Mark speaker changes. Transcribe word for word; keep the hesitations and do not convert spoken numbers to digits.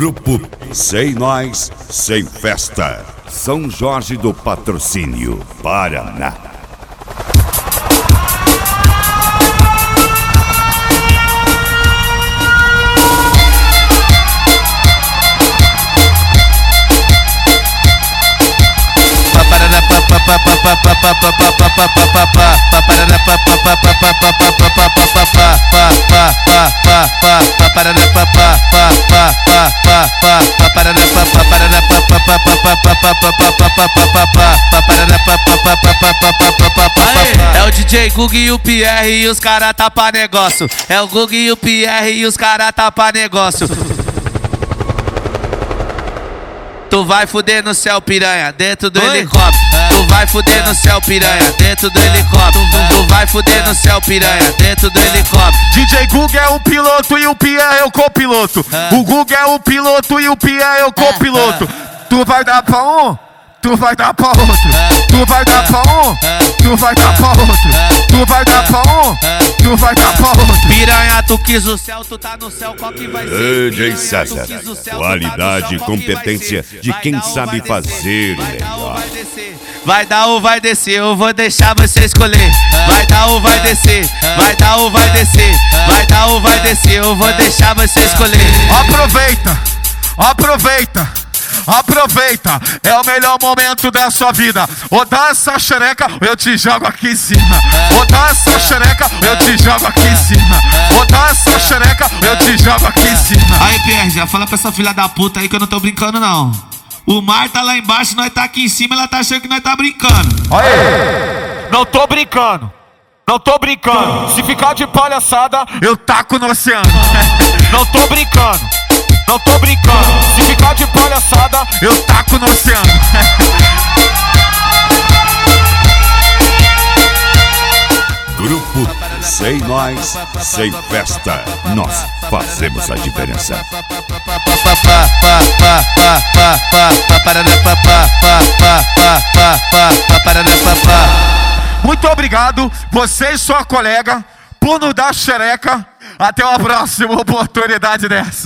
Speaker 1: Grupo Sem Nós, Sem Festa. São Jorge do Patrocínio, Paraná.
Speaker 2: É o D J Gug e o Pierre e os cara tá pra negócio. É o Gug e o Pierre e os cara tá pra negócio. Tu vai fuder no céu, piranha, dentro do
Speaker 3: Oi?
Speaker 2: helicóptero.
Speaker 3: É.
Speaker 2: Tu vai fuder no céu, piranha, dentro do helicóptero. Tu vai fuder no céu, piranha, dentro do helicóptero.
Speaker 3: D J Gug é o piloto e o Pierre é o copiloto.
Speaker 2: É.
Speaker 3: O Gug é o piloto e o Pierre é o copiloto. Tu vai dar pra um, tu vai dar pra outro. Tu vai dar pra um, tu vai dar pra outro. Tu vai dar pra um, tu vai dar pra outro.
Speaker 2: Piranha, tu quis o céu, tu tá no céu, qual que vai ser?
Speaker 1: D J César, qualidade e competência de quem sabe fazer o melhor.
Speaker 2: Vai dar ou vai descer, eu vou deixar você escolher. Vai dar ou vai descer, vai dar ou vai descer. Vai dar ou vai descer, eu vou deixar você escolher.
Speaker 3: Aproveita, aproveita. Aproveita, é o melhor momento da sua vida. Ou dá essa xereca, ou eu te jogo aqui em cima. Ou dá essa xereca, ou eu te jogo aqui em cima. Ou dá essa xereca, ou eu te jogo aqui em cima.
Speaker 2: Aí, Pierre, já fala pra essa filha da puta aí que eu não tô brincando, não. O mar tá lá embaixo, nós tá aqui em cima, ela tá achando que nós tá brincando.
Speaker 3: Aí, não tô brincando, não tô brincando. Se ficar de palhaçada, eu taco no oceano. Não tô brincando, não tô brincando. Se ficar de palhaçada, eu taco no oceano.
Speaker 1: Grupo Sem Nós, Sem Festa. Nós fazemos a diferença.
Speaker 3: Muito obrigado, você e sua colega, por nos dar xereca. Até uma próxima oportunidade dessa.